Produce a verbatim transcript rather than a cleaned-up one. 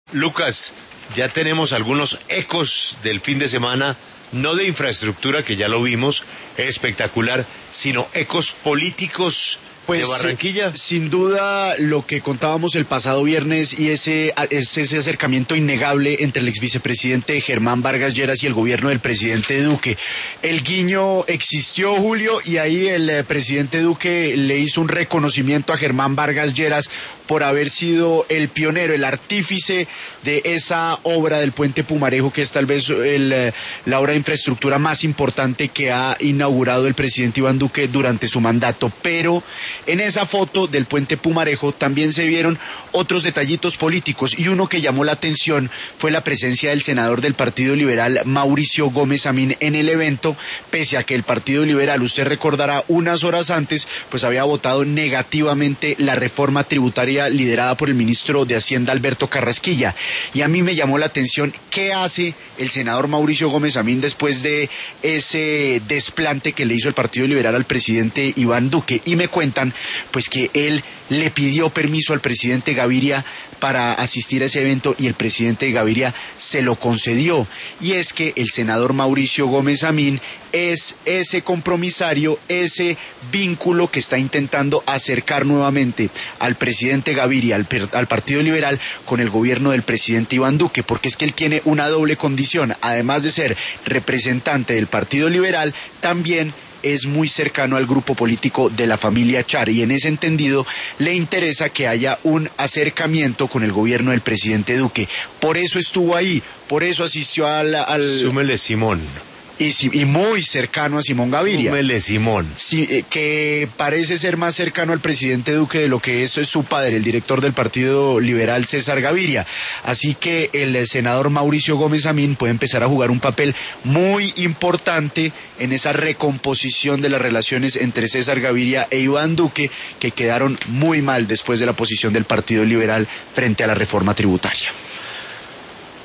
Lucas, ya tenemos algunos ecos del fin de semana, no de infraestructura, que ya lo vimos, espectacular, sino ecos políticos pues, de Barranquilla. Sin duda, lo que contábamos el pasado viernes y ese, ese, ese acercamiento innegable entre el exvicepresidente Germán Vargas Lleras y el gobierno del presidente Duque. El guiño existió, Julio, y ahí el eh, presidente Duque le hizo un reconocimiento a Germán Vargas Lleras por haber sido el pionero, el artífice de esa obra del puente Pumarejo, que es tal vez el, la obra de infraestructura más importante que ha inaugurado el presidente Iván Duque durante su mandato. Pero en esa foto del puente Pumarejo también se vieron otros detallitos políticos, y uno que llamó la atención fue la presencia del senador del Partido Liberal, Mauricio Gómez Amín, en el evento, pese a que el Partido Liberal, usted recordará, unas horas antes, pues había votado negativamente la reforma tributaria liderada por el ministro de Hacienda, Alberto Carrasquilla. Y a mí me llamó la atención qué hace el senador Mauricio Gómez Amín después de ese desplante que le hizo el Partido Liberal al presidente Iván Duque. Y me cuentan pues que él le pidió permiso al presidente Gaviria para asistir a ese evento y el presidente Gaviria se lo concedió. Y es que el senador Mauricio Gómez Amín es ese compromisario, ese vínculo que está intentando acercar nuevamente al presidente Gaviria, al, al Partido Liberal, con el gobierno del presidente Iván Duque, porque es que él tiene una doble condición. Además de ser representante del Partido Liberal, también es muy cercano al grupo político de la familia Char, y en ese entendido le interesa que haya un acercamiento con el gobierno del presidente Duque. Por eso estuvo ahí, por eso asistió al... al... Súmele Simón. Y, y muy cercano a Simón Gaviria. Súmele Simón. Sí, eh, que parece ser más cercano al presidente Duque de lo que eso es su padre, el director del Partido Liberal, César Gaviria. Así que el senador Mauricio Gómez Amín puede empezar a jugar un papel muy importante en esa recomposición de las relaciones entre César Gaviria e Iván Duque, que quedaron muy mal después de la posición del Partido Liberal frente a la reforma tributaria.